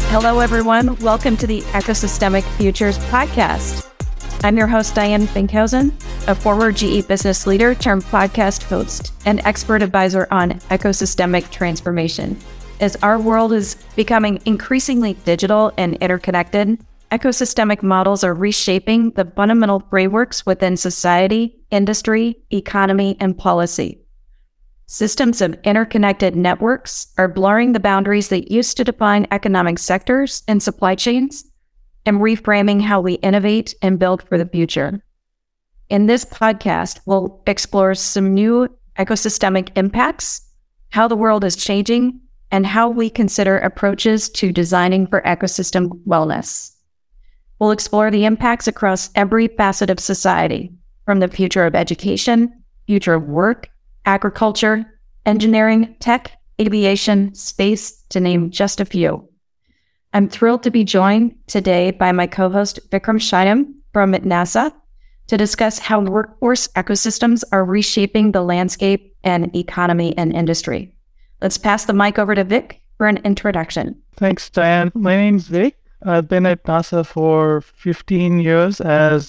Hello, everyone. Welcome to the Ecosystemic Futures podcast. I'm your host, Diane Finkhausen, a former GE business leader turned podcast host and expert advisor on ecosystemic transformation. As our world is becoming increasingly digital and interconnected, ecosystemic models are reshaping the fundamental frameworks within society, industry, economy, and policy. Systems of interconnected networks are blurring the boundaries that used to define economic sectors and supply chains and reframing how we innovate and build for the future. In this podcast, we'll explore some new ecosystemic impacts, how the world is changing, and how we consider approaches to designing for ecosystem wellness. We'll explore the impacts across every facet of society, from the future of education, future of work, agriculture, engineering, tech, aviation, space, to name just a few. I'm thrilled to be joined today by my co-host Vikram Shinam from NASA to discuss how workforce ecosystems are reshaping the landscape and economy and industry. Let's pass the mic over to Vic for an introduction. Thanks, Diane. My name's Vic. I've been at NASA for 15 years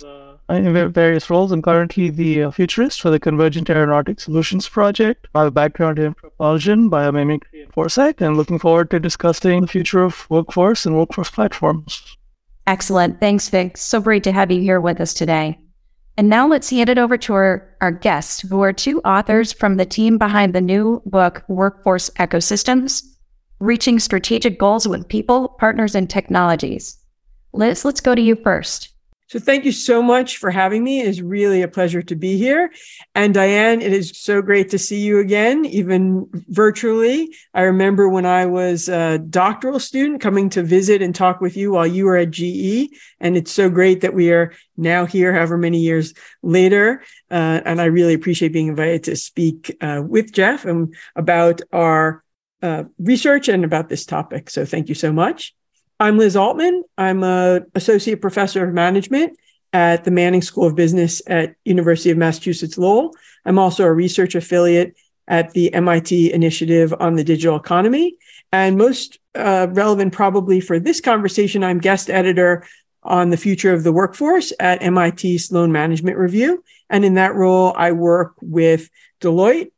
in various roles. I'm currently the futurist for the Convergent Aeronautic Solutions Project. I have a background in propulsion, biomimicry, and foresight, and looking forward to discussing the future of workforce and workforce platforms. Excellent. Thanks, Vic. So great to have you here with us today. And now let's hand it over to our guests, who are two authors from the team behind the new book, Workforce Ecosystems, Reaching Strategic Goals with People, Partners, and Technologies. Liz, let's go to you first. So thank you so much for having me. It is really a pleasure to be here. And Diane, it is so great to see you again, even virtually. I remember when I was a doctoral student coming to visit and talk with you while you were at GE. And it's so great that we are now here, however many years later. And I really appreciate being invited to speak with Jeff about our research and about this topic. So thank you so much. I'm Liz Altman. I'm an associate professor of management at the Manning School of Business at University of Massachusetts Lowell. I'm also a research affiliate at the MIT Initiative on the Digital Economy. And most relevant probably for this conversation, I'm guest editor on the future of the workforce at MIT Sloan Management Review. And in that role, I work with Deloitte,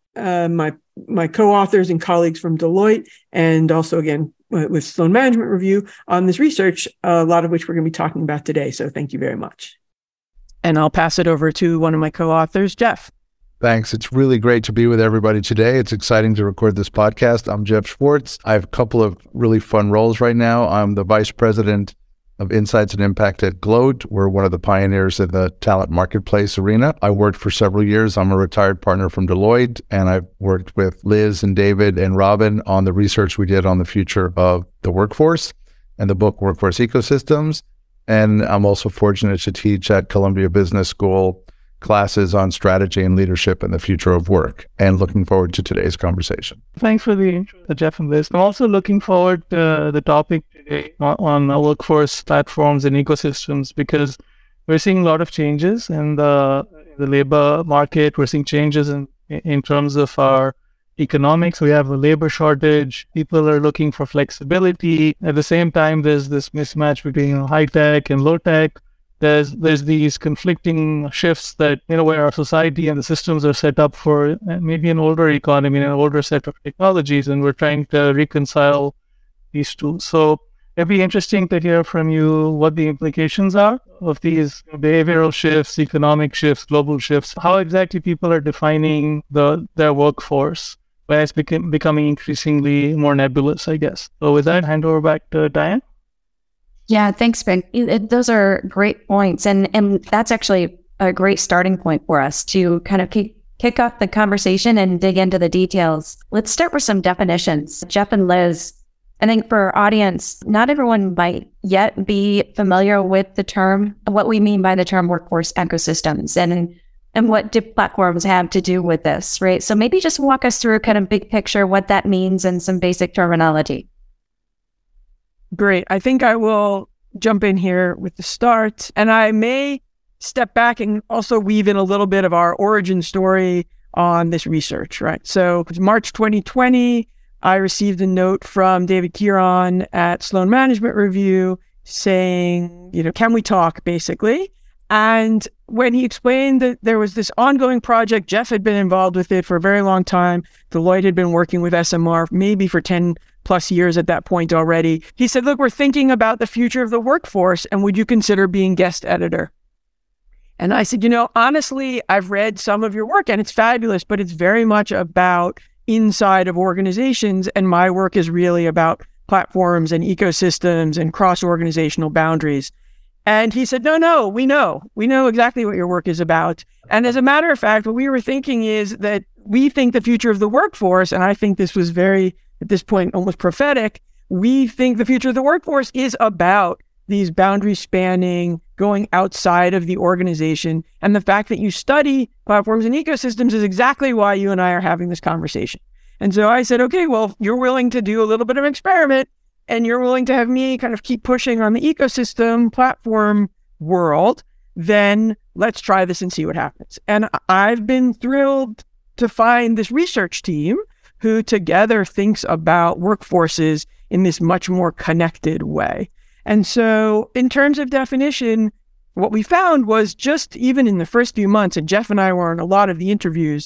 my co-authors and colleagues from Deloitte, and also, again, with Sloan Management Review on this research, a lot of which we're going to be talking about today. So thank you very much. And I'll pass it over to one of my co-authors, Jeff. Thanks. It's really great to be with everybody today. It's exciting to record this podcast. I'm Jeff Schwartz. I have a couple of really fun roles right now. I'm the Vice President of Insights and Impact at Gloat. We're one of the pioneers in the talent marketplace arena. I worked for several years. I'm a retired partner from Deloitte, and I've worked with Liz and David and Robin on the research we did on the future of the workforce and the book Workforce Ecosystems. And I'm also fortunate to teach at Columbia Business School classes on strategy and leadership and the future of work, and looking forward to today's conversation. Thanks for the intro, Jeff and Liz. I'm also looking forward to the topic today on workforce platforms and ecosystems, because we're seeing a lot of changes in the labor market. We're seeing changes in terms of our economics. We have a labor shortage. People are looking for flexibility. At the same time, there's this mismatch between high tech and low tech. There's these conflicting shifts that, where our society and the systems are set up for maybe an older economy and an older set of technologies, and we're trying to reconcile these two. So it'd be interesting to hear from you what the implications are of these behavioral shifts, economic shifts, global shifts, how exactly people are defining their workforce when it's becoming increasingly more nebulous, I guess. So with that, hand over back to Diane. Yeah, thanks, Ben. Those are great points. And that's actually a great starting point for us to kind of kick off the conversation and dig into the details. Let's start with some definitions. Jeff and Liz, I think for our audience, not everyone might yet be familiar with the term, what we mean by the term workforce ecosystems and what do platforms have to do with this, right? So maybe just walk us through kind of big picture, what that means and some basic terminology. Great. I think I will jump in here with the start, and I may step back and also weave in a little bit of our origin story on this research, right? So it's March 2020. I received a note from David Kieran at Sloan Management Review saying, can we talk, basically? And when he explained that there was this ongoing project, Jeff had been involved with it for a very long time. Deloitte had been working with SMR maybe for 10 plus years at that point already. He said, look, we're thinking about the future of the workforce, and would you consider being guest editor? And I said, honestly, I've read some of your work and it's fabulous, but it's very much about inside of organizations. And my work is really about platforms and ecosystems and cross-organizational boundaries. And he said, no, we know exactly what your work is about. And as a matter of fact, what we were thinking is that we think the future of the workforce, and I think this was very, at this point, almost prophetic, we think the future of the workforce is about these boundary spanning, going outside of the organization. And the fact that you study platforms and ecosystems is exactly why you and I are having this conversation. And so I said, okay, well, you're willing to do a little bit of an experiment, and you're willing to have me kind of keep pushing on the ecosystem platform world, then let's try this and see what happens. And I've been thrilled to find this research team who together thinks about workforces in this much more connected way. And so in terms of definition, what we found was just even in the first few months, and Jeff and I were on a lot of the interviews,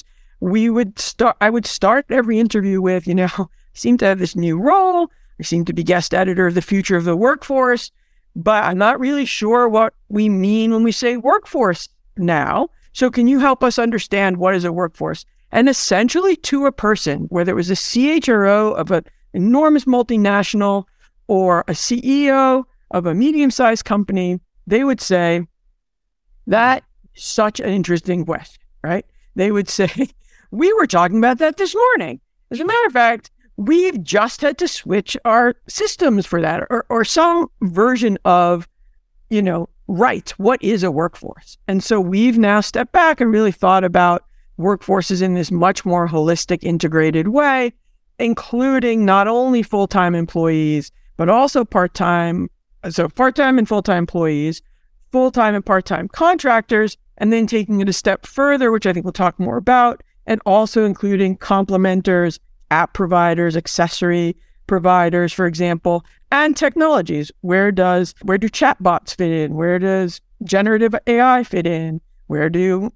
I would start every interview with, seem to have this new role. I seem to be guest editor of the future of the workforce, but I'm not really sure what we mean when we say workforce now. So can you help us understand what is a workforce? And essentially to a person, whether it was a CHRO of an enormous multinational or a CEO of a medium-sized company, they would say, that's such an interesting question, right? They would say, we were talking about that this morning. As a matter of fact, we've just had to switch our systems for that, or some version of, right, what is a workforce? And so we've now stepped back and really thought about workforces in this much more holistic, integrated way, including not only full-time employees, but also part-time and full-time employees, full-time and part-time contractors, and then taking it a step further, which I think we'll talk more about, and also including complementers, app providers, accessory providers, for example, and technologies. Where do chatbots fit in? Where does generative AI fit in? Where does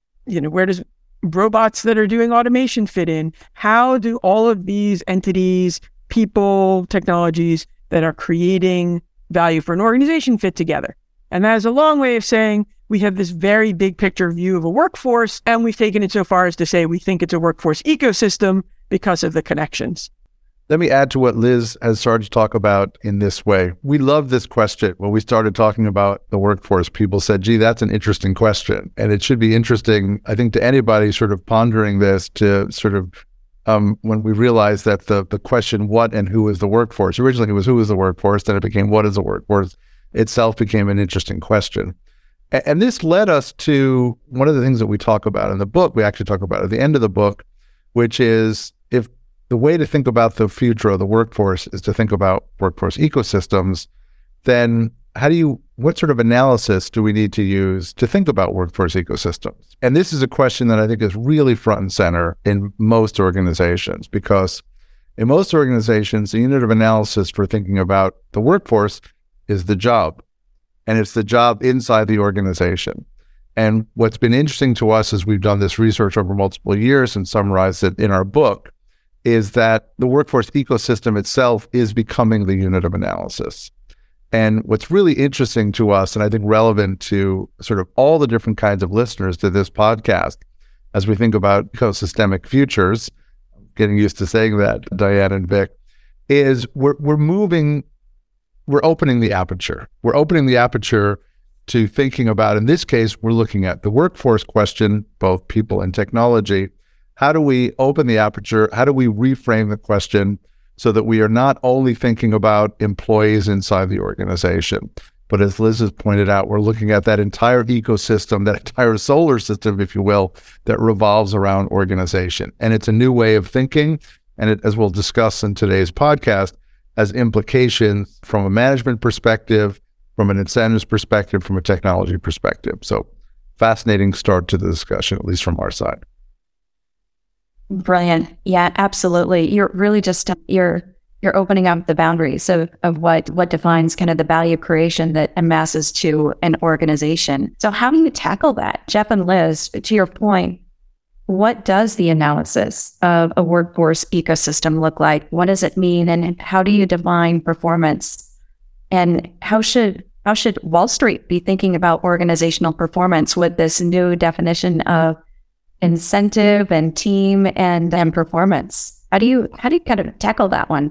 robots that are doing automation fit in? How do all of these entities, people, technologies that are creating value for an organization fit together? And that is a long way of saying we have this very big picture view of a workforce, and we've taken it so far as to say we think it's a workforce ecosystem because of the connections. Let me add to what Liz has started to talk about in this way. We love this question. When we started talking about the workforce, people said, gee, that's an interesting question. And it should be interesting, I think, to anybody sort of pondering this, to sort of, when we realized that the question, what and who is the workforce? Originally, it was who is the workforce, then it became what is the workforce? Itself became an interesting question. And this led us to one of the things that we talk about in the book, we actually talk about at the end of the book, which is if the way to think about the future of the workforce is to think about workforce ecosystems, then what sort of analysis do we need to use to think about workforce ecosystems? And this is a question that I think is really front and center in most organizations, because in most organizations, the unit of analysis for thinking about the workforce is the job. And it's the job inside the organization. And what's been interesting to us as we've done this research over multiple years and summarized it in our book is that the workforce ecosystem itself is becoming the unit of analysis. And what's really interesting to us, and I think relevant to sort of all the different kinds of listeners to this podcast, as we think about ecosystemic futures, getting used to saying that, Diane and Vic, is we're opening the aperture. We're opening the aperture to thinking about, in this case, we're looking at the workforce question, both people and technology. How do we open the aperture? How do we reframe the question so that we are not only thinking about employees inside the organization, but as Liz has pointed out, we're looking at that entire ecosystem, that entire solar system, if you will, that revolves around organization. And it's a new way of thinking. And it, as we'll discuss in today's podcast, has implications from a management perspective, from an incentives perspective, from a technology perspective. So fascinating start to the discussion, at least from our side. Brilliant. Yeah, absolutely. You're really just, you're opening up the boundaries of what defines kind of the value creation that amasses to an organization. So how do you tackle that? Jeff and Liz, to your point, what does the analysis of a workforce ecosystem look like? What does it mean? And how do you define performance? And how should Wall Street be thinking about organizational performance with this new definition of incentive and team and performance? How do you kind of tackle that one?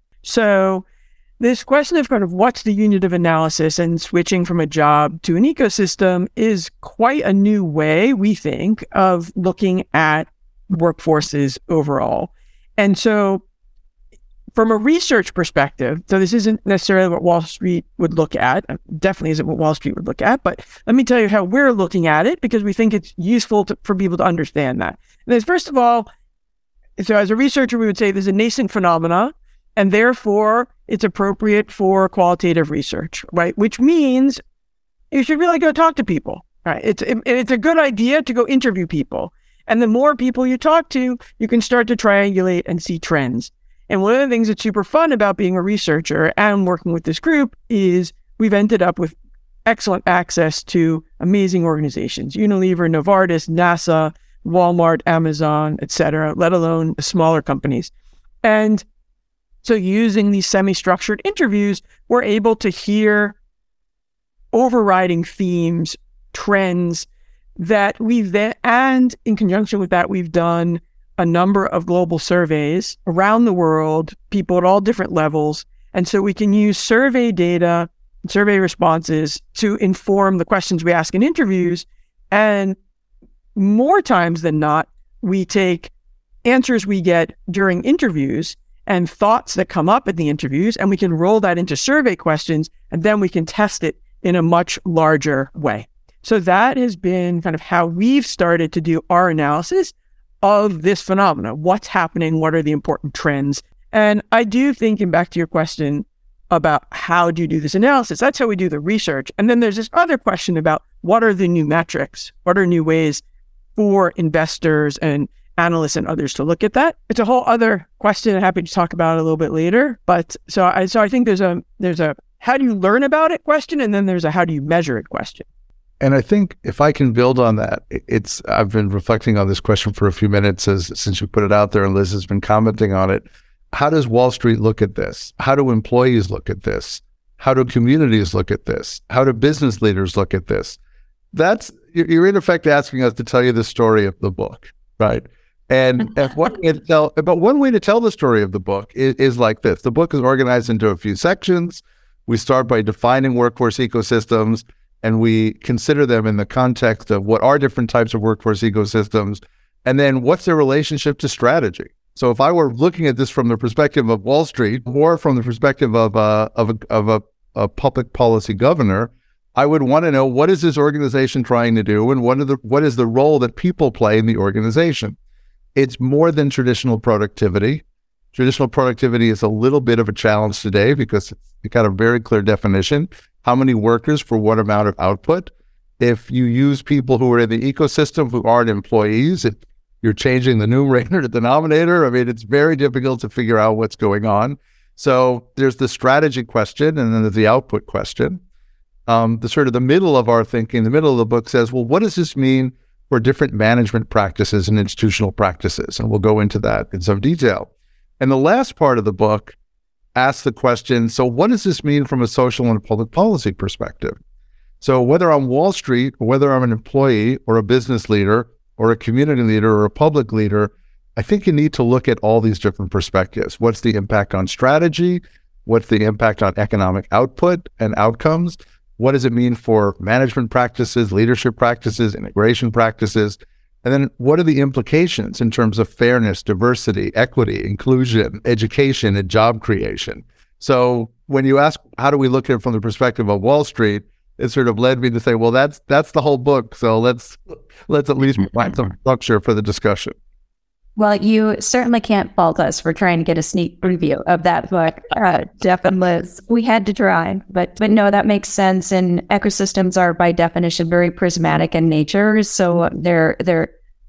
So this question of kind of what's the unit of analysis and switching from a job to an ecosystem is quite a new way, we think, of looking at workforces overall. And so from a research perspective, so this isn't necessarily what Wall Street would look at, definitely isn't what Wall Street would look at, but let me tell you how we're looking at it because we think it's useful for people to understand that. And then first of all, so as a researcher, we would say there's a nascent phenomena, and therefore it's appropriate for qualitative research, right? Which means you should really go talk to people, right? It's a good idea to go interview people. And the more people you talk to, you can start to triangulate and see trends. And one of the things that's super fun about being a researcher and working with this group is we've ended up with excellent access to amazing organizations, Unilever, Novartis, NASA, Walmart, Amazon, et cetera, let alone the smaller companies. And so using these semi-structured interviews, we're able to hear overriding themes, trends that and in conjunction with that, we've done a number of global surveys around the world, people at all different levels. And so we can use survey data, survey responses to inform the questions we ask in interviews. And more times than not, we take answers we get during interviews and thoughts that come up in the interviews, and we can roll that into survey questions, and then we can test it in a much larger way. So that has been kind of how we've started to do our analysis of this phenomena. What's happening? What are the important trends? And I do think, and back to your question about how do you do this analysis, that's how we do the research. And then there's this other question about what are the new metrics? What are new ways for investors and analysts and others to look at that? It's a whole other question. I'm happy to talk about it a little bit later. But so I think there's a how do you learn about it question, and then there's a how do you measure it question. And I think if I can build on that, I've been reflecting on this question for a few minutes since you put it out there, and Liz has been commenting on it. How does Wall Street look at this? How do employees look at this? How do communities look at this? How do business leaders look at this? You're in effect asking us to tell you the story of the book, right? And one way to tell the story of the book is like this. The book is organized into a few sections. We start by defining workforce ecosystems, and we consider them in the context of what are different types of workforce ecosystems, and then what's their relationship to strategy. So if I were looking at this from the perspective of Wall Street, or from the perspective of a public policy governor, I would want to know, what is this organization trying to do, and what is the role that people play in the organization? It's more than traditional productivity. Traditional productivity is a little bit of a challenge today because it's got a very clear definition. How many workers for what amount of output? If you use people who are in the ecosystem who aren't employees, if you're changing the numerator to denominator, I mean, it's very difficult to figure out what's going on. So there's the strategy question, and then there's the output question. The middle of our thinking, the middle of the book says, well, what does this mean for different management practices and institutional practices? And we'll go into that in some detail. And the last part of the book asks the question, so what does this mean from a social and public policy perspective? So whether I'm Wall Street, or whether I'm an employee or a business leader or a community leader or a public leader, I think you need to look at all these different perspectives. What's the impact on strategy? What's the impact on economic output and outcomes? What does it mean for management practices, leadership practices, integration practices? And then what are the implications in terms of fairness, diversity, equity, inclusion, education, and job creation? So when you ask, how do we look at it from the perspective of Wall Street, it sort of led me to say, well, that's the whole book. So let's at least provide some structure for the discussion. Well, you certainly can't fault us for trying to get a sneak preview of that book, Jeff and Liz. We had to try, but no, that makes sense. And ecosystems are by definition very prismatic in nature, so they're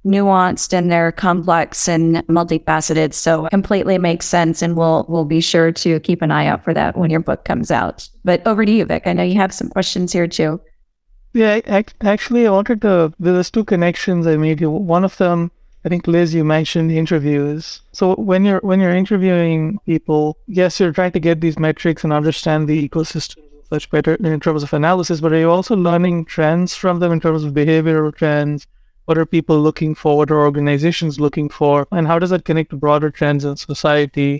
nuanced and they're complex and multifaceted. So completely makes sense. And we'll be sure to keep an eye out for that when your book comes out. But over to you, Vic. I know you have some questions here too. Yeah, actually, I wanted to, there's two connections I made here. One of them, I think, Liz, you mentioned interviews. So when you're interviewing people, yes, you're trying to get these metrics and understand the ecosystem much better in terms of analysis, but are you also learning trends from them in terms of behavioral trends? What are people looking for? What are organizations looking for? And how does that connect to broader trends in society?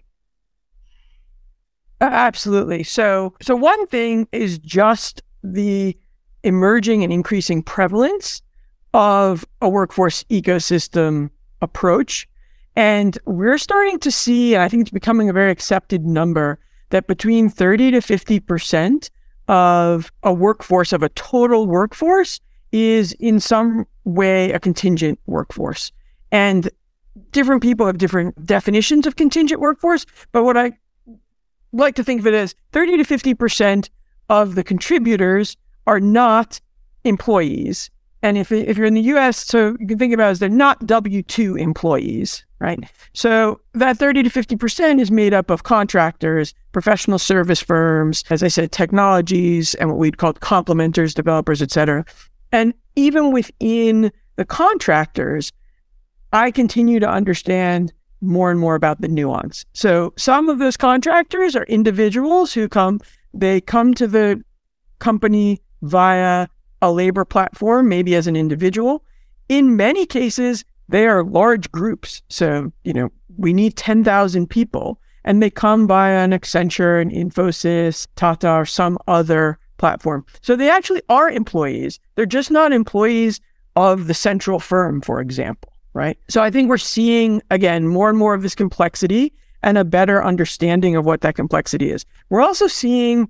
Absolutely. So one thing is just the emerging and increasing prevalence of a workforce ecosystem approach. And we're starting to see, I think it's becoming a very accepted number, that between 30 to 50% of a workforce, of a total workforce, is in some way a contingent workforce. And different people have different definitions of contingent workforce, but what I like to think of it as 30 to 50% of the contributors are not employees. And if you're in the US, so you can think about it as they're not W-2 employees, right? So that 30 to 50% is made up of contractors, professional service firms, as I said, technologies, and what we'd call complementers, developers, et cetera. And even within the contractors, I continue to understand more and more about the nuance. So some of those contractors are individuals who come to the company via a labor platform, maybe as an individual. In many cases, they are large groups. So, we need 10,000 people, and they come via an Accenture, an Infosys, Tata, or some other platform. So they actually are employees. They're just not employees of the central firm, for example, right? So I think we're seeing, again, more and more of this complexity and a better understanding of what that complexity is. We're also seeing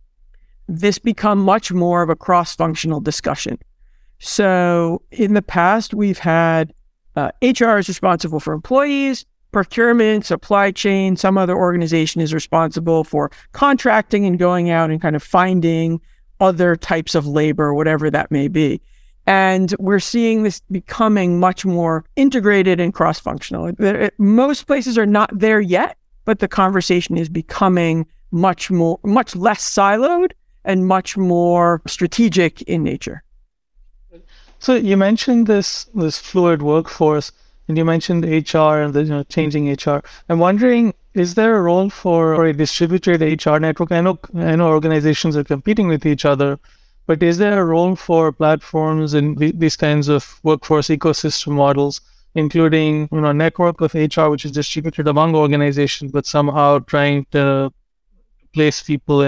this become much more of a cross-functional discussion. So in the past, we've had HR is responsible for employees, procurement, supply chain, some other organization is responsible for contracting and going out and kind of finding other types of labor, whatever that may be. And we're seeing this becoming much more integrated and cross-functional. Most places are not there yet, but the conversation is becoming much less siloed and much more strategic in nature. So you mentioned this fluid workforce, and you mentioned HR and the changing HR. I'm wondering, is there a role for a distributed HR network? I know organizations are competing with each other, but is there a role for platforms in these kinds of workforce ecosystem models, including a network of HR which is distributed among organizations, but somehow trying to place people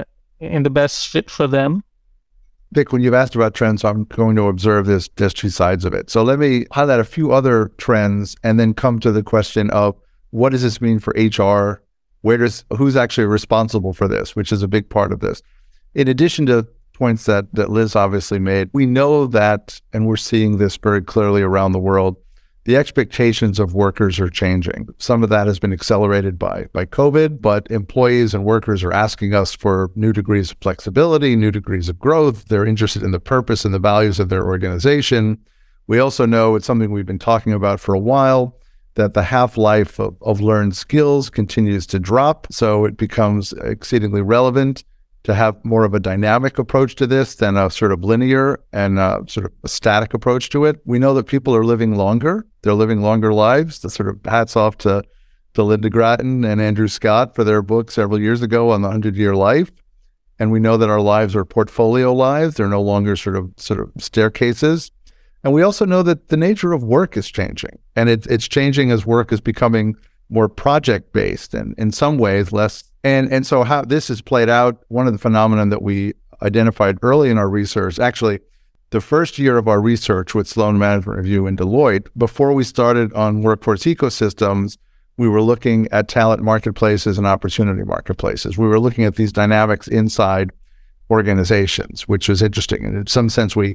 in the best fit for them? Vic, when you've asked about trends, I'm going to observe there's two sides of it. So let me highlight a few other trends and then come to the question of what does this mean for HR? Who's actually responsible for this, which is a big part of this. In addition to points that Liz obviously made, we know that, and we're seeing this very clearly around the world, the expectations of workers are changing. Some of that has been accelerated by COVID, but employees and workers are asking us for new degrees of flexibility, new degrees of growth. They're interested in the purpose and the values of their organization. We also know, it's something we've been talking about for a while, that the half-life of learned skills continues to drop. So it becomes exceedingly relevant to have more of a dynamic approach to this than a sort of linear and sort of a static approach to it. We know that people are living longer. They're living longer lives. The sort of hats off to Linda Gratton and Andrew Scott for their book several years ago on the 100-year life. And we know that our lives are portfolio lives. They're no longer sort of staircases. And we also know that the nature of work is changing. And it's changing as work is becoming more project-based and in some ways less. And so how this is played out, one of the phenomena that we identified early in our research, actually the first year of our research with Sloan Management Review and Deloitte, before we started on workforce ecosystems, we were looking at talent marketplaces and opportunity marketplaces. We were looking at these dynamics inside organizations, which was interesting. And in some sense, when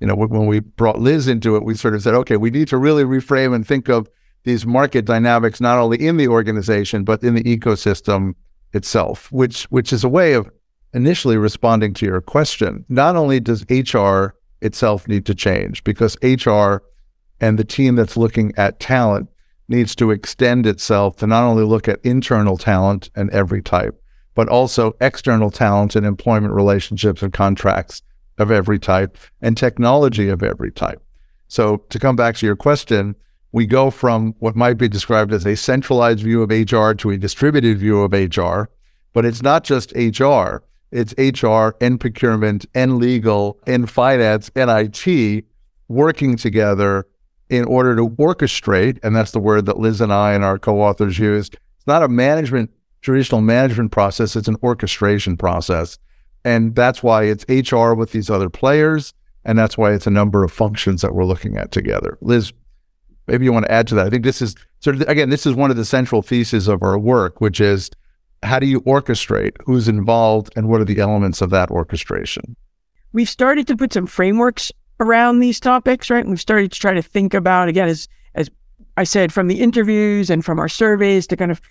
we brought Liz into it, we sort of said, okay, we need to really reframe and think of these market dynamics, not only in the organization, but in the ecosystem itself, which is a way of initially responding to your question. Not only does HR itself need to change, because HR And the team that's looking at talent needs to extend itself to not only look at internal talent and every type, but also external talent and employment relationships and contracts of every type and technology of every type. So to come back to your question, we go from what might be described as a centralized view of HR to a distributed view of HR, but it's not just HR, it's HR and procurement and legal and finance and IT working together in order to orchestrate, and that's the word that Liz and I and our co-authors used. It's not a traditional management process, it's an orchestration process. And that's why it's HR with these other players, and that's why it's a number of functions that we're looking at together. Liz, maybe you want to add to that. I think this is this is one of the central theses of our work, which is how do you orchestrate, who's involved, and what are the elements of that orchestration? We've started to put some frameworks around these topics, right? And we've started to try to think about, again, as I said, from the interviews and from our surveys to kind of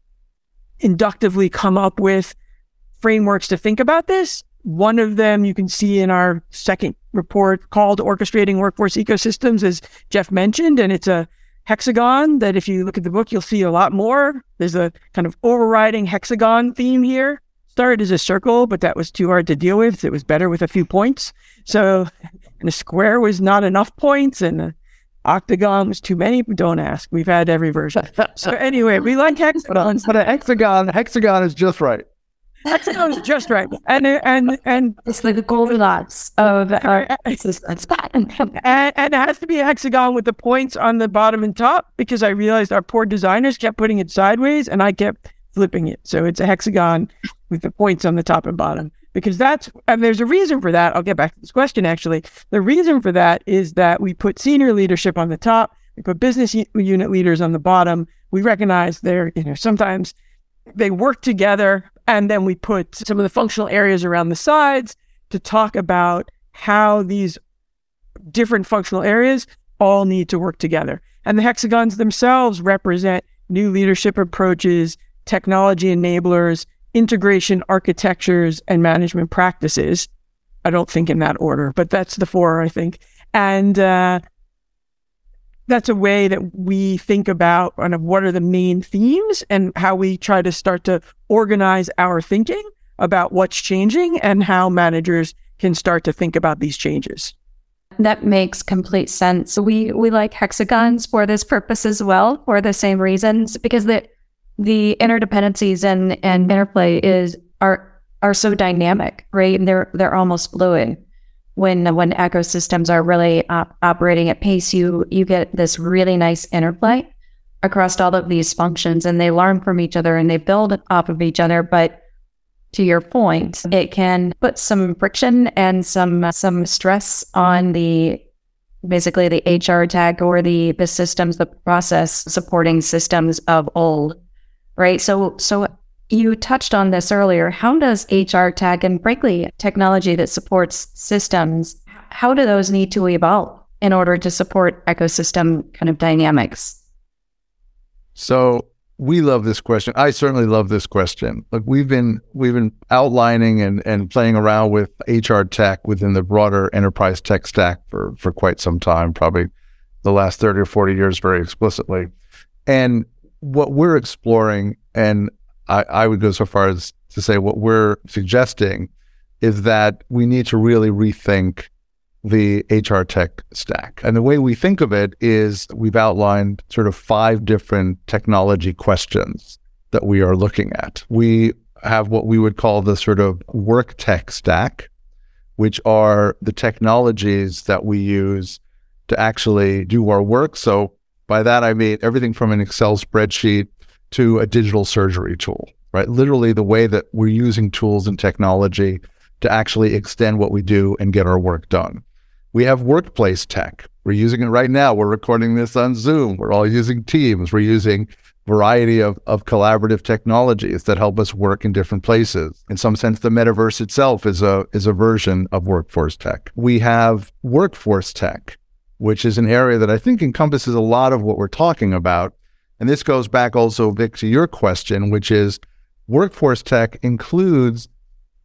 inductively come up with frameworks to think about this. One of them you can see in our second report called Orchestrating Workforce Ecosystems, as Jeff mentioned, and it's a hexagon that if you look at the book, you'll see a lot more. There's a kind of overriding hexagon theme here. Started as a circle, but that was too hard to deal with. It was better with a few points. So, and a square was not enough points, and an octagon was too many. Don't ask. We've had every version. So anyway, we like hexagons, but a hexagon is just right. Hexagon is just right. And it's like the Goldilocks of our existence. And it has to be a hexagon with the points on the bottom and top, because I realized our poor designers kept putting it sideways and I kept flipping it. So it's a hexagon with the points on the top and bottom, because and there's a reason for that. I'll get back to this question, actually. The reason for that is that we put senior leadership on the top, we put business unit leaders on the bottom. We recognize sometimes they work together, and then we put some of the functional areas around the sides to talk about how these different functional areas all need to work together. And the hexagons themselves represent new leadership approaches, technology enablers, integration architectures, and management practices. I don't think in that order, but that's the four, I think. And that's a way that we think about kind of what are the main themes and how we try to start to organize our thinking about what's changing and how managers can start to think about these changes. That makes complete sense. We like hexagons for this purpose as well, for the same reasons, because the interdependencies and interplay are so dynamic, right? And they're almost fluid. When ecosystems are really operating at pace, you get this really nice interplay across all of these functions, and they learn from each other and they build off of each other. But to your point, it can put some friction and some stress on basically the HR tech or the systems, the process supporting systems of old, right? So you touched on this earlier. How does HR tech and frankly technology that supports systems, how do those need to evolve in order to support ecosystem kind of dynamics? So we love this question. I certainly love this question. Look, we've been outlining and playing around with HR tech within the broader enterprise tech stack for quite some time, probably the last 30 or 40 years very explicitly. And what we're exploring, and I would go so far as to say what we're suggesting, is that we need to really rethink the HR tech stack. And the way we think of it is we've outlined sort of 5 different technology questions that we are looking at. We have what we would call the sort of work tech stack, which are the technologies that we use to actually do our work. So by that, I mean everything from an Excel spreadsheet to a digital surgery tool, right? Literally the way that we're using tools and technology to actually extend what we do and get our work done. We have workplace tech. We're using it right now. We're recording this on Zoom. We're all using Teams. We're using a variety of collaborative technologies that help us work in different places. In some sense, the metaverse itself is a version of workforce tech. We have workforce tech, which is an area that I think encompasses a lot of what we're talking about. And this goes back also, Vic, to your question, which is workforce tech includes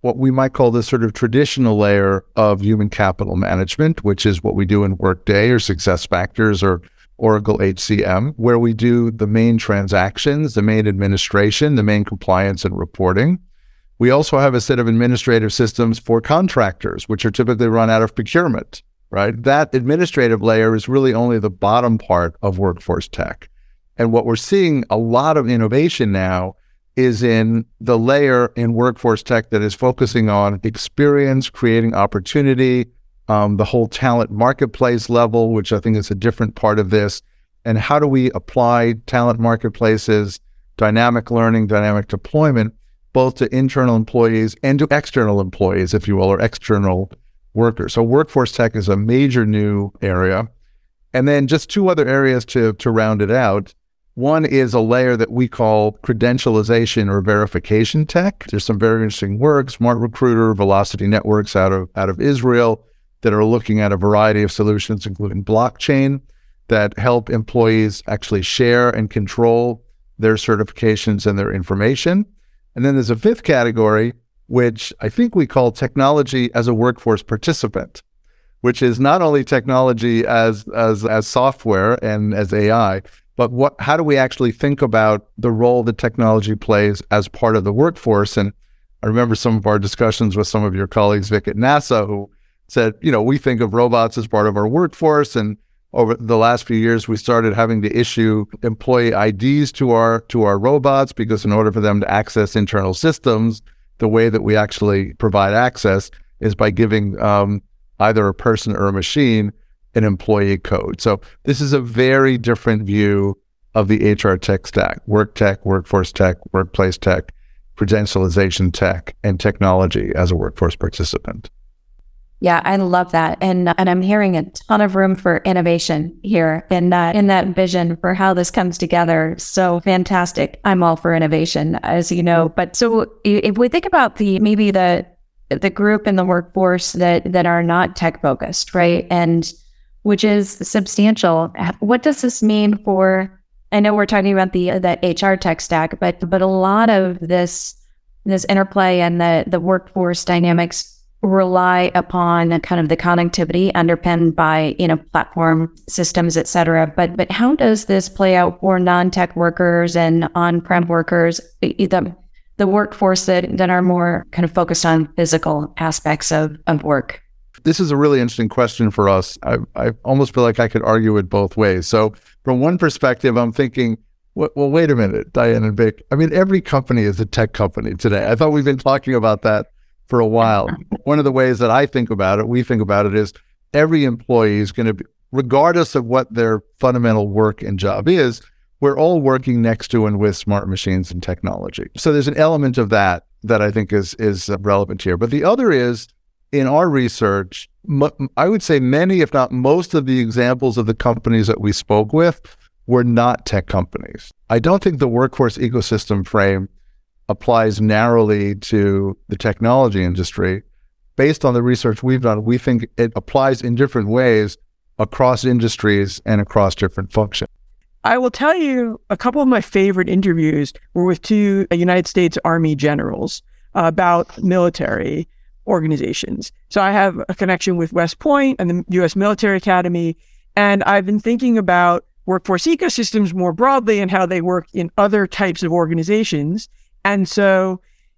what we might call the sort of traditional layer of human capital management, which is what we do in Workday or SuccessFactors or Oracle HCM, where we do the main transactions, the main administration, the main compliance and reporting. We also have a set of administrative systems for contractors, which are typically run out of procurement, right? That administrative layer is really only the bottom part of workforce tech. And what we're seeing a lot of innovation now is in the layer in workforce tech that is focusing on experience, creating opportunity, the whole talent marketplace level, which I think is a different part of this. And how do we apply talent marketplaces, dynamic learning, dynamic deployment, both to internal employees and to external employees, if you will, or external workers. So workforce tech is a major new area. And then just two other areas to round it out. One is a layer that we call credentialization or verification tech. There's some very interesting work, Smart Recruiter, Velocity Networks out of Israel, that are looking at a variety of solutions, including blockchain, that help employees actually share and control their certifications and their information. And then there's a fifth category, which I think we call technology as a workforce participant, which is not only technology as software and as AI, but how do we actually think about the role that technology plays as part of the workforce? And I remember some of our discussions with some of your colleagues, Vic, at NASA, who said, we think of robots as part of our workforce. And over the last few years, we started having to issue employee IDs to our robots, because in order for them to access internal systems, the way that we actually provide access is by giving either a person or a machine an employee code. So this is a very different view of the HR tech stack: work tech, workforce tech, workplace tech, credentialization tech, and technology as a workforce participant. Yeah, I love that. And I'm hearing a ton of room for innovation here in that vision for how this comes together. So fantastic. I'm all for innovation, as you know. But so if we think about maybe the group in the workforce that are not tech focused, right? And which is substantial. What does this mean for, I know we're talking about the HR tech stack, but a lot of this interplay and the workforce dynamics rely upon kind of the connectivity underpinned by, platform systems, et cetera. But how does this play out for non-tech workers and on-prem workers, the workforce that are more kind of focused on physical aspects of work? This is a really interesting question for us. I almost feel like I could argue it both ways. So from one perspective, I'm thinking, well, wait a minute, Diane and Vic. I mean, every company is a tech company today. I thought we've been talking about that for a while. One of the ways that we think about it is every employee is going to be, regardless of what their fundamental work and job is, we're all working next to and with smart machines and technology. So there's an element of that I think is relevant here. But the other is, in our research, I would say many, if not most of the examples of the companies that we spoke with were not tech companies. I don't think the workforce ecosystem frame applies narrowly to the technology industry. Based on the research we've done, we think it applies in different ways across industries and across different functions. I will tell you, a couple of my favorite interviews were with two United States Army generals about military organizations. So I have a connection with West Point and the U.S. Military Academy, and I've been thinking about workforce ecosystems more broadly and how they work in other types of organizations. And so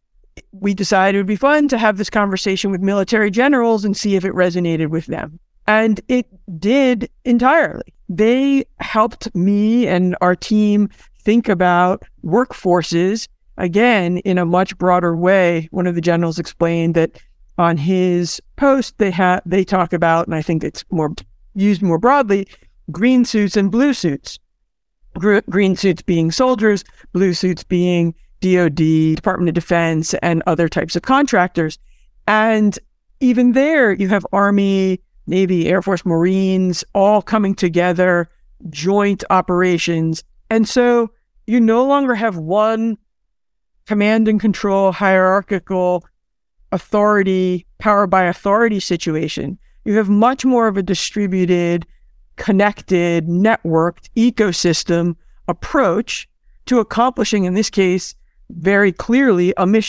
we decided it would be fun to have this conversation with military generals and see if it resonated with them. And it did entirely. They helped me and our team think about workforces, again, in a much broader way. One of the generals explained that on his post, they talk about, and I think it's more used more broadly, green suits and blue suits. Green suits being soldiers, blue suits being DoD, Department of Defense, and other types of contractors. And even there, you have Army, Navy, Air Force, Marines, all coming together, joint operations. And so you no longer have one command and control, hierarchical authority, power by authority situation. You have much more of a distributed, connected, networked ecosystem approach to accomplishing, in this case, very clearly a mission.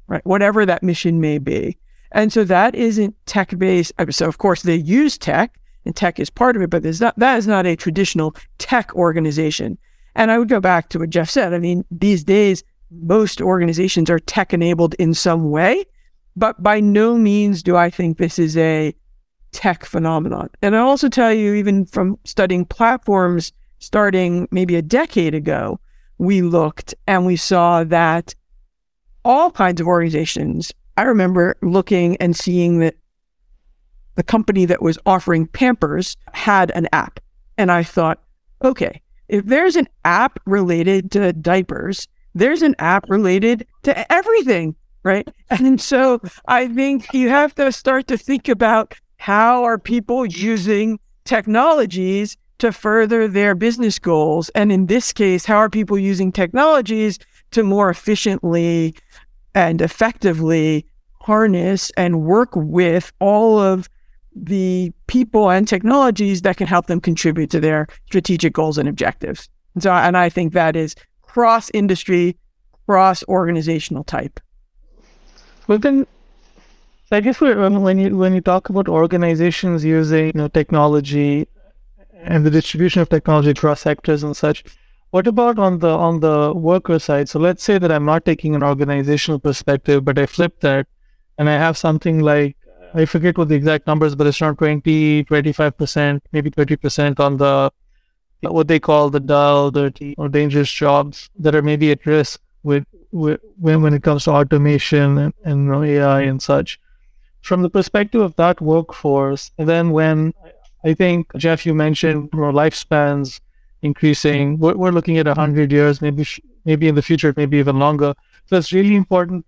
right? Whatever that mission may be. And so that isn't tech-based. So of course they use tech, and tech is part of it, but that is not a traditional tech organization. And I would go back to what Jeff said. I mean, these days, most organizations are tech-enabled in some way, but by no means do I think this is a tech phenomenon. And I'll also tell you, even from studying platforms starting maybe a decade ago, we looked and we saw that all kinds of organizations, I remember looking and seeing that the company that was offering Pampers had an app. And I thought, okay, if there's an app related to diapers, there's an app related to everything, right? And so I think you have to start to think about how are people using technologies to further their business goals? And in this case, how are people using technologies to more efficiently and effectively harness and work with all of the people and technologies that can help them contribute to their strategic goals and objectives. And I think that is cross-industry, cross-organizational type. Well, then, I guess when you talk about organizations using technology and the distribution of technology across sectors and such, what about on the worker side? So let's say that I'm not taking an organizational perspective, but I flip that and I have something like, I forget what the exact numbers, but it's around 20, 25%, maybe 30% on the what they call the dull, dirty, or dangerous jobs that are maybe at risk when it comes to automation and AI and such. From the perspective of that workforce, and then when I think, Jeff, you mentioned lifespans increasing, we're looking at 100 years, maybe in the future, maybe even longer. So it's really important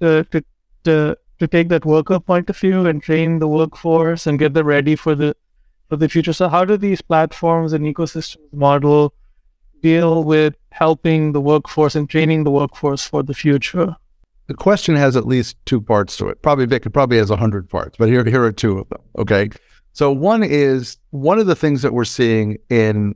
to take that worker point of view and train the workforce and get them ready for the future. So how do these platforms and ecosystems model deal with helping the workforce and training the workforce for the future? The question has at least two parts to it. It probably has 100 parts, but here are two of them. Okay. So one of the things that we're seeing in,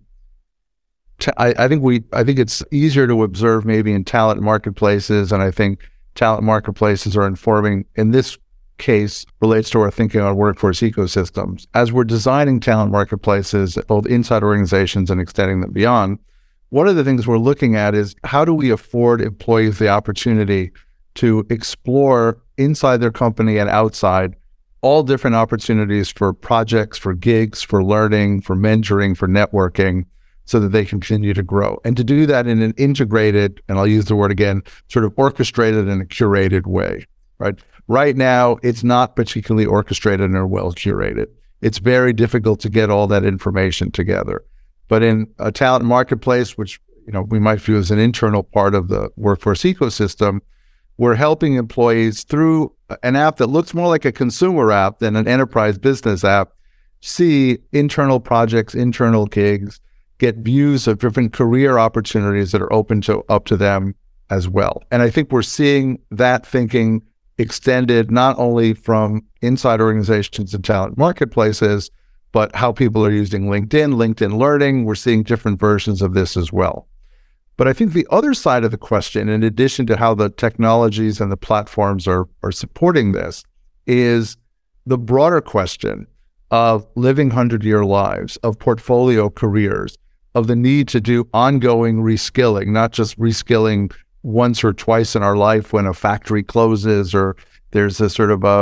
I think it's easier to observe maybe in talent marketplaces, and I think talent marketplaces are informing, in this case, relates to our thinking on workforce ecosystems. As we're designing talent marketplaces, both inside organizations and extending them beyond, one of the things we're looking at is how do we afford employees the opportunity to explore inside their company and outside all different opportunities for projects, for gigs, for learning, for mentoring, for networking, so that they continue to grow. And to do that in an integrated, and I'll use the word again, sort of orchestrated and a curated way, right? Right now, it's not particularly orchestrated or well curated. It's very difficult to get all that information together. But in a talent marketplace, which we might view as an internal part of the workforce ecosystem, we're helping employees through an app that looks more like a consumer app than an enterprise business app, see internal projects, internal gigs, get views of different career opportunities that are up to them as well. And I think we're seeing that thinking extended not only from inside organizations and talent marketplaces, but how people are using LinkedIn Learning. We're seeing different versions of this as well. But I think the other side of the question, in addition to how the technologies and the platforms are supporting this, is the broader question of living 100-year lives, of portfolio careers, of the need to do ongoing reskilling, not just reskilling once or twice in our life when a factory closes or there's a sort of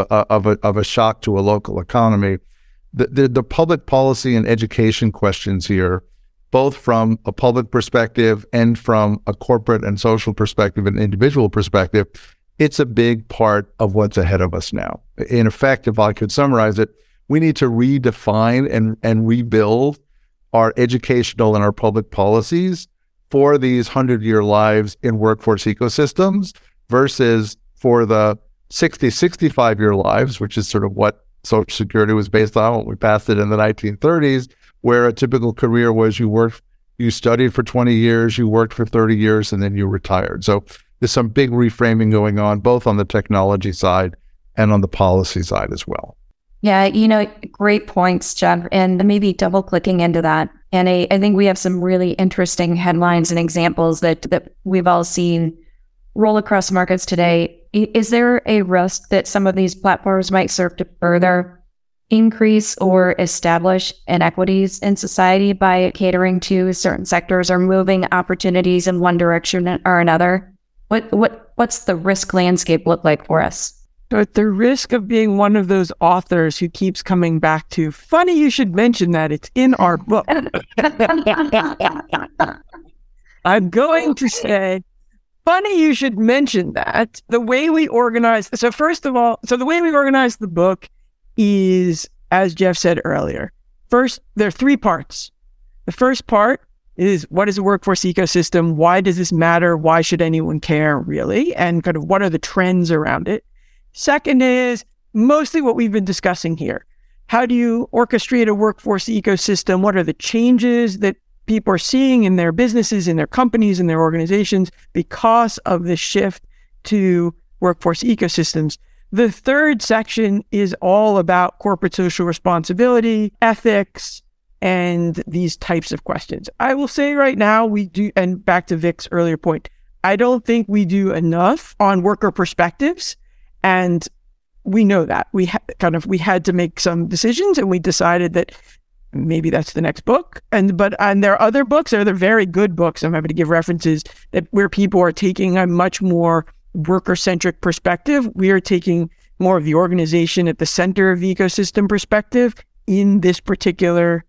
a shock to a local economy. The public policy and education questions here, both from a public perspective and from a corporate and social perspective and individual perspective, it's a big part of what's ahead of us now. In effect, if I could summarize it, we need to redefine and rebuild our educational and our public policies for these 100-year lives in workforce ecosystems versus for the 60, 65-year lives, which is sort of what Social Security was based on when we passed it in the 1930s, where a typical career was you studied for 20 years, you worked for 30 years, and then you retired. So there's some big reframing going on, both on the technology side and on the policy side as well. Yeah, great points, Jeff, and maybe double clicking into that. And I think we have some really interesting headlines and examples that we've all seen roll across markets today, is there a risk that some of these platforms might serve to further increase or establish inequities in society by catering to certain sectors or moving opportunities in one direction or another? What's the risk landscape look like for us? So at the risk of being one of those authors who keeps coming back to, funny you should mention that, it's in our book. I'm going to say, funny you should mention that. The way we organize, so first of all, the way we organize the book is, as Jeff said earlier, first, there are 3 parts. The first part is, what is a workforce ecosystem? Why does this matter? Why should anyone care, really? And kind of what are the trends around it? Second is mostly what we've been discussing here. How do you orchestrate a workforce ecosystem? What are the changes that people are seeing in their businesses, in their companies, in their organizations because of the shift to workforce ecosystems? The third section is all about corporate social responsibility, ethics, and these types of questions. I will say right now we do, and back to Vic's earlier point, I don't think we do enough on worker perspectives. And we know that we had to make some decisions, and we decided that maybe that's the next book. And there are other books, there are very good books, I'm happy to give references, that where people are taking a much more worker-centric perspective. We are taking more of the organization at the center of the ecosystem perspective in this particular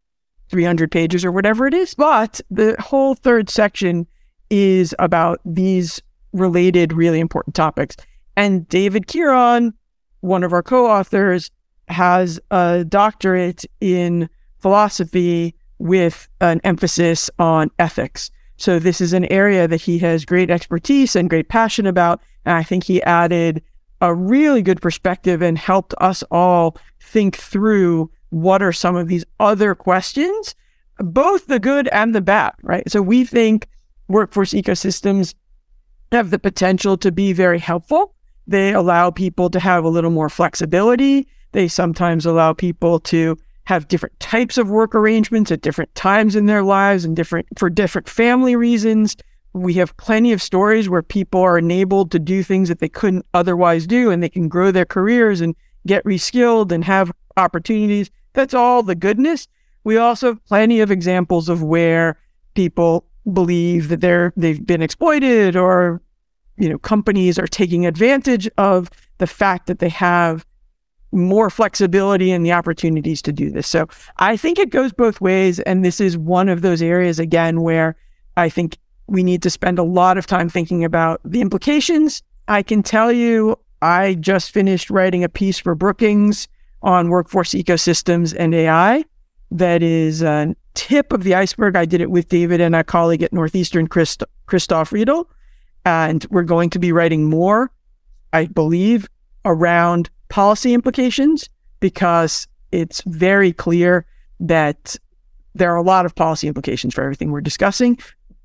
300 pages or whatever it is. But the whole third section is about these related, really important topics. And David Kieran, one of our co-authors, has a doctorate in philosophy with an emphasis on ethics. So this is an area that he has great expertise and great passion about. And I think he added a really good perspective and helped us all think through what are some of these other questions, both the good and the bad, right? So we think workforce ecosystems have the potential to be very helpful. They allow people to have a little more flexibility. They sometimes allow people to have different types of work arrangements at different times in their lives and for different family reasons. We have plenty of stories where people are enabled to do things that they couldn't otherwise do, and they can grow their careers and get reskilled and have opportunities. That's all the goodness. We also have plenty of examples of where people believe that they've been exploited, or companies are taking advantage of the fact that they have more flexibility and the opportunities to do this. So I think it goes both ways. And this is one of those areas, again, where I think we need to spend a lot of time thinking about the implications. I can tell you, I just finished writing a piece for Brookings on workforce ecosystems and AI. That is a tip of the iceberg. I did it with David and a colleague at Northeastern, Christoph Riedel. And we're going to be writing more, I believe, around policy implications, because it's very clear that there are a lot of policy implications for everything we're discussing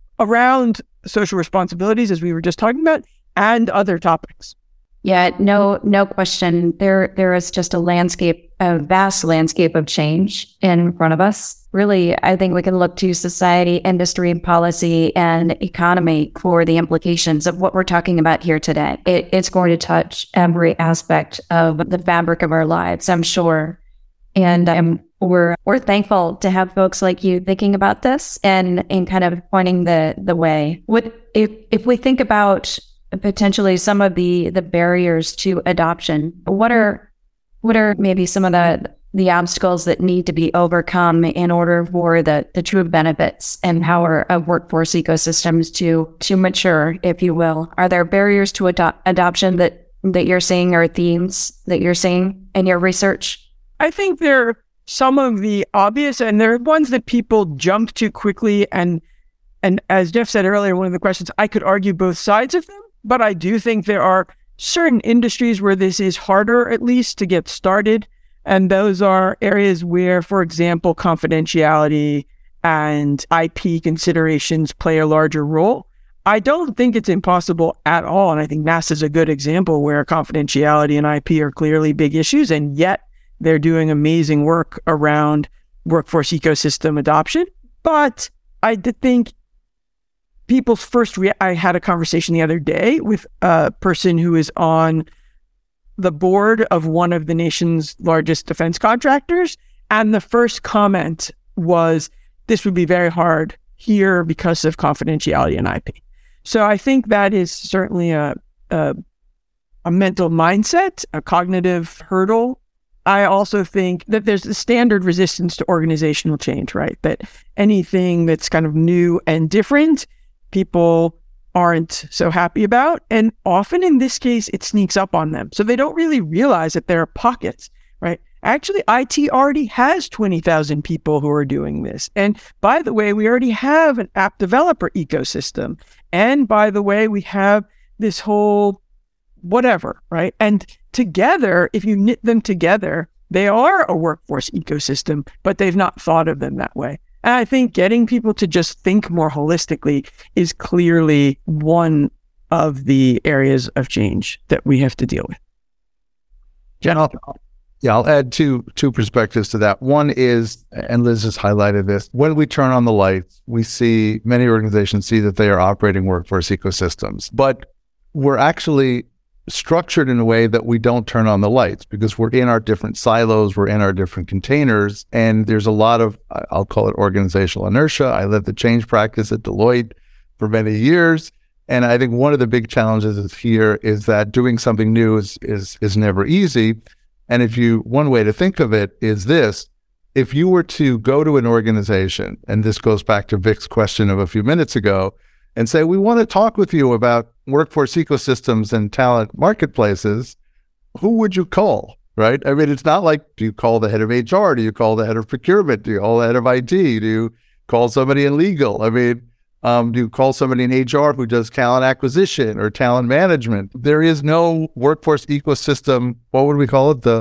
around social responsibilities, as we were just talking about, and other topics. Yeah, no question. There is just a vast landscape of change in front of us. Really, I think we can look to society, industry, policy, and economy for the implications of what we're talking about here today. It's going to touch every aspect of the fabric of our lives, I'm sure. And we're thankful to have folks like you thinking about this and kind of pointing the way. If we think about potentially some of the barriers to adoption, what are maybe some of the obstacles that need to be overcome in order for the true benefits and power of workforce ecosystems to mature, if you will? Are there barriers to adoption that you're seeing, or themes that you're seeing in your research? I think there are some of the obvious, and there are ones that people jump to quickly. And as Jeff said earlier, one of the questions, I could argue both sides of them. But I do think there are certain industries where this is harder, at least, to get started. And those are areas where, for example, confidentiality and IP considerations play a larger role. I don't think it's impossible at all. And I think NASA is a good example where confidentiality and IP are clearly big issues, and yet they're doing amazing work around workforce ecosystem adoption. But I did think I had a conversation the other day with a person who is on the board of one of the nation's largest defense contractors. And the first comment was, this would be very hard here because of confidentiality and IP. So I think that is certainly a mental mindset, a cognitive hurdle. I also think that there's a standard resistance to organizational change, right? That anything that's kind of new and different, people aren't so happy about. And often in this case, it sneaks up on them. So they don't really realize that there are pockets, right? Actually, IT already has 20,000 people who are doing this. And by the way, we already have an app developer ecosystem. And by the way, we have this whole whatever, right? And together, if you knit them together, they are a workforce ecosystem, but they've not thought of them that way. And I think getting people to just think more holistically is clearly one of the areas of change that we have to deal with. I'll add two perspectives to that. One is, and Liz has highlighted this, when we turn on the lights, we see many organizations see that they are operating workforce ecosystems, but we're actually structured in a way that we don't turn on the lights because we're in our different silos, we're in our different containers, and there's a lot of, I'll call it organizational inertia. I led the change practice at Deloitte for many years, and I think one of the big challenges here is that doing something new is never easy. And one way to think of it is this: if you were to go to an organization, and this goes back to Vic's question of a few minutes ago, and say, we want to talk with you about workforce ecosystems and talent marketplaces, who would you call, right? I mean, it's not like, do you call the head of HR? Do you call the head of procurement? Do you call the head of IT? Do you call somebody in legal? I mean, do you call somebody in HR who does talent acquisition or talent management? There is no workforce ecosystem. What would we call it?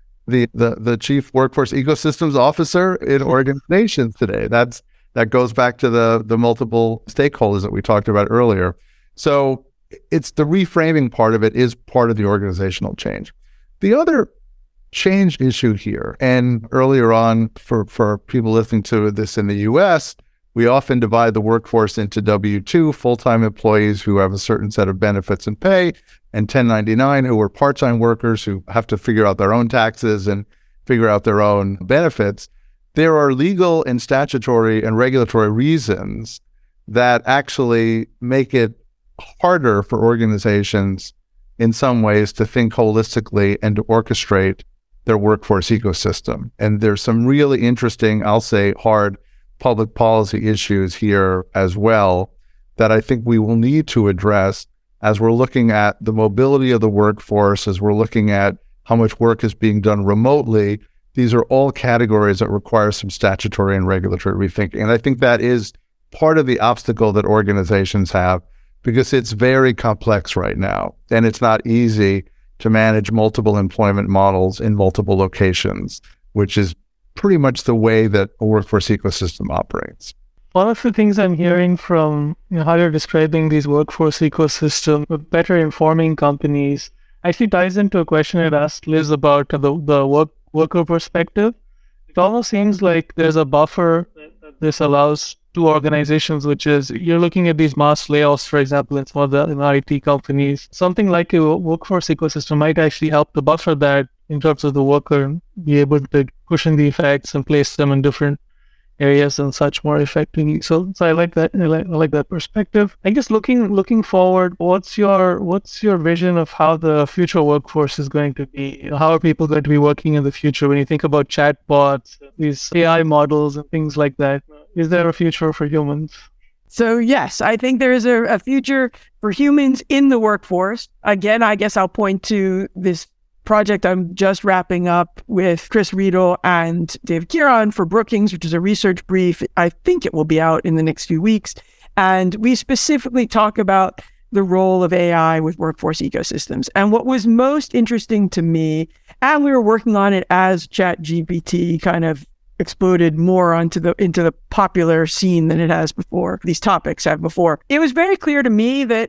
The chief workforce ecosystems officer in organizations today. That goes back to the multiple stakeholders that we talked about earlier. So it's the reframing part of it is part of the organizational change. The other change issue here, and earlier on for people listening to this in the US, we often divide the workforce into W-2, full-time employees who have a certain set of benefits and pay, and 1099 who are part-time workers who have to figure out their own taxes and figure out their own benefits. There are legal and statutory and regulatory reasons that actually make it harder for organizations in some ways to think holistically and to orchestrate their workforce ecosystem. And there's some really interesting, I'll say, hard public policy issues here as well that I think we will need to address as we're looking at the mobility of the workforce, as we're looking at how much work is being done remotely. These are all categories that require some statutory and regulatory rethinking. And I think that is part of the obstacle that organizations have because it's very complex right now. And it's not easy to manage multiple employment models in multiple locations, which is pretty much the way that a workforce ecosystem operates. One of the things I'm hearing from how you're describing these workforce ecosystems with better informing companies actually ties into a question I'd asked Liz about the worker perspective. It almost seems like there's a buffer that this allows to organizations, which is you're looking at these mass layoffs, for example, in some of the IT companies. Something like a workforce ecosystem might actually help to buffer that in terms of the worker, be able to cushion the effects and place them in different areas and such more effectively. So I like that. I like that perspective. I guess looking forward, what's your vision of how the future workforce is going to be? How are people going to be working in the future? When you think about chatbots, these AI models and things like that, is there a future for humans? So yes, I think there is a future for humans in the workforce. Again, I guess I'll point to this project I'm just wrapping up with Chris Riedel and David Kieran for Brookings, which is a research brief. I think it will be out in the next few weeks. And we specifically talk about the role of AI with workforce ecosystems. And what was most interesting to me, and we were working on it as ChatGPT kind of exploded more into the popular scene than it has before, these topics have before, it was very clear to me that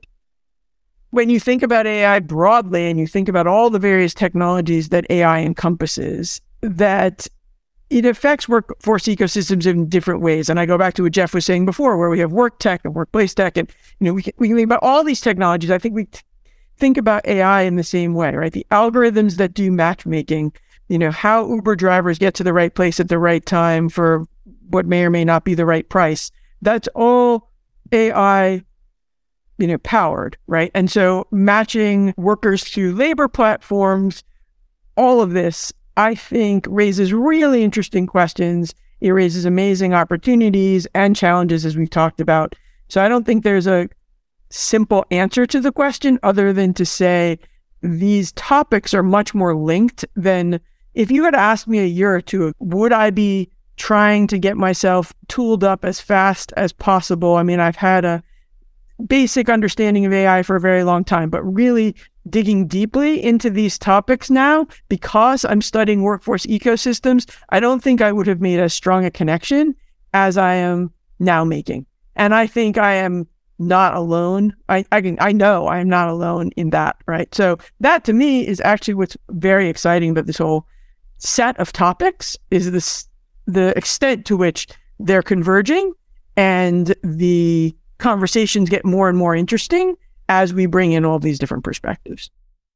when you think about AI broadly and you think about all the various technologies that AI encompasses, that it affects workforce ecosystems in different ways. And I go back to what Jeff was saying before, where we have work tech and workplace tech, and we can think about all these technologies. I think we think about AI in the same way, right? The algorithms that do matchmaking, how Uber drivers get to the right place at the right time for what may or may not be the right price. That's all AI, powered, right? And so matching workers to labor platforms, all of this, I think, raises really interesting questions. It raises amazing opportunities and challenges, as we've talked about. So I don't think there's a simple answer to the question other than to say these topics are much more linked than if you had asked me a year or two, would I be trying to get myself tooled up as fast as possible? I mean, I've had a basic understanding of AI for a very long time, but really digging deeply into these topics now, because I'm studying workforce ecosystems, I don't think I would have made as strong a connection as I am now making. And I think I am not alone. I know I am not alone in that, right? So that to me is actually what's very exciting about this whole set of topics, is the extent to which they're converging and the conversations get more and more interesting as we bring in all these different perspectives.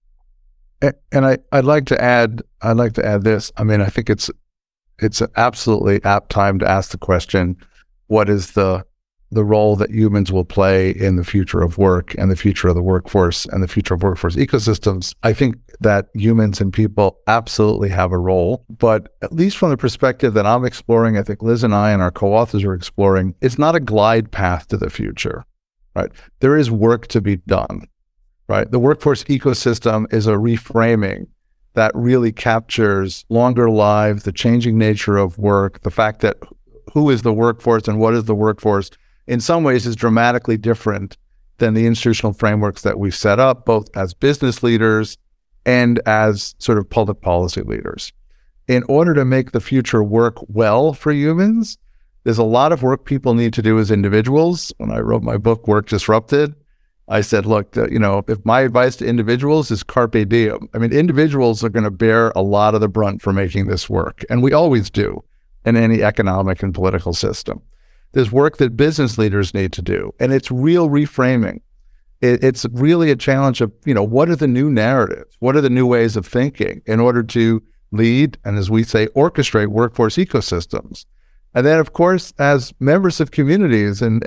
And I'd like to add this. I mean, I think it's an absolutely apt time to ask the question, what is the role that humans will play in the future of work and the future of the workforce and the future of workforce ecosystems? I think that humans and people absolutely have a role, but at least from the perspective that I'm exploring, I think Liz and I and our co-authors are exploring, it's not a glide path to the future, right? There is work to be done, right? The workforce ecosystem is a reframing that really captures longer lives, the changing nature of work, the fact that who is the workforce and what is the workforce in some ways is dramatically different than the institutional frameworks that we've set up, both as business leaders and as sort of public policy leaders. In order to make the future work well for humans, there's a lot of work people need to do as individuals. When I wrote my book, Work Disrupted, I said, look, if my advice to individuals is carpe diem. I mean, individuals are going to bear a lot of the brunt for making this work, and we always do in any economic and political system. There's work that business leaders need to do, and it's real reframing. It's really a challenge of, what are the new narratives? What are the new ways of thinking in order to lead and, as we say, orchestrate workforce ecosystems? And then, of course, as members of communities and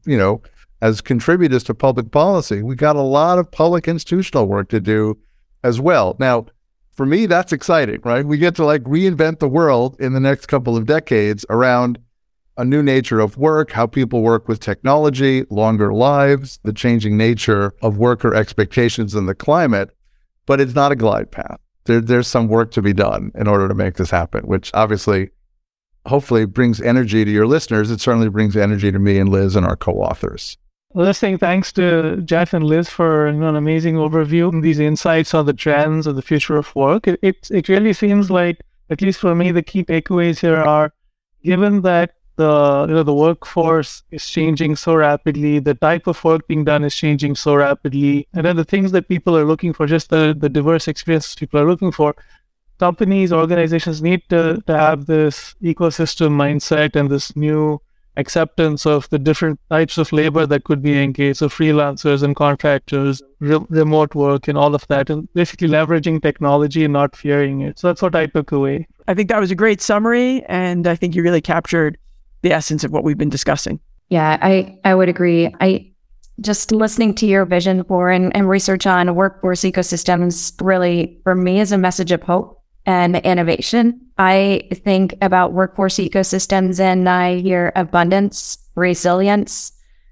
as contributors to public policy, we got a lot of public institutional work to do as well. Now, for me, that's exciting, right? We get to reinvent the world in the next couple of decades around a new nature of work, how people work with technology, longer lives, the changing nature of worker expectations and the climate. But it's not a glide path. There's some work to be done in order to make this happen, which obviously, hopefully brings energy to your listeners. It certainly brings energy to me and Liz and our co-authors. Listening, thanks to Jeff and Liz for an amazing overview and these insights on the trends of the future of work. It really seems like, at least for me, the key takeaways here are, given that the workforce is changing so rapidly, the type of work being done is changing so rapidly, and then the things that people are looking for, just the diverse experiences people are looking for, companies, organizations need to have this ecosystem mindset and this new acceptance of the different types of labor that could be engaged, so freelancers and contractors, remote work and all of that, and basically leveraging technology and not fearing it. So that's what I took away. I think that was a great summary, and I think you really captured the essence of what we've been discussing. Yeah, I would agree. I just listening to your vision for and research on workforce ecosystems really, for me, is a message of hope and innovation. I think about workforce ecosystems and I hear abundance, resilience,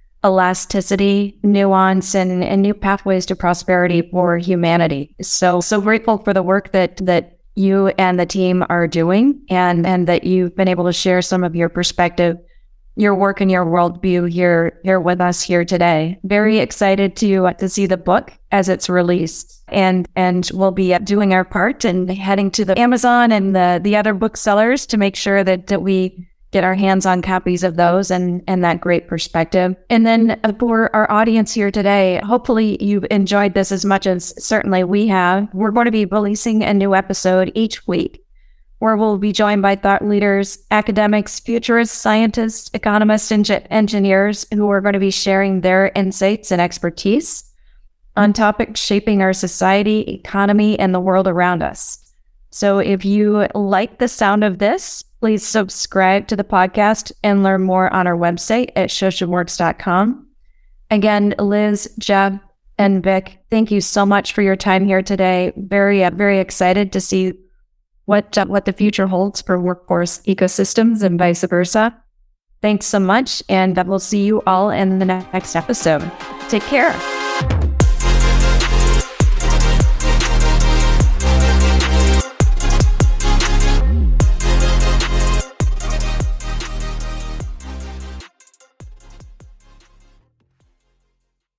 elasticity, nuance, and new pathways to prosperity for humanity. So grateful for the work that you and the team are doing, and that you've been able to share some of your perspective, your work and your worldview here with us here today. Very excited to see the book as it's released, and we'll be doing our part and heading to the Amazon and the other booksellers to make sure that we get our hands on copies of those and that great perspective. And then for our audience here today, hopefully you've enjoyed this as much as certainly we have. We're going to be releasing a new episode each week where we'll be joined by thought leaders, academics, futurists, scientists, economists, and engineers who are going to be sharing their insights and expertise on topics shaping our society, economy, and the world around us. So if you like the sound of this, please subscribe to the podcast and learn more on our website at socialworks.com. Again, Liz, Jeff, and Vic, thank you so much for your time here today. Very, very excited to see what the future holds for workforce ecosystems and vice versa. Thanks so much, and we'll see you all in the next episode. Take care.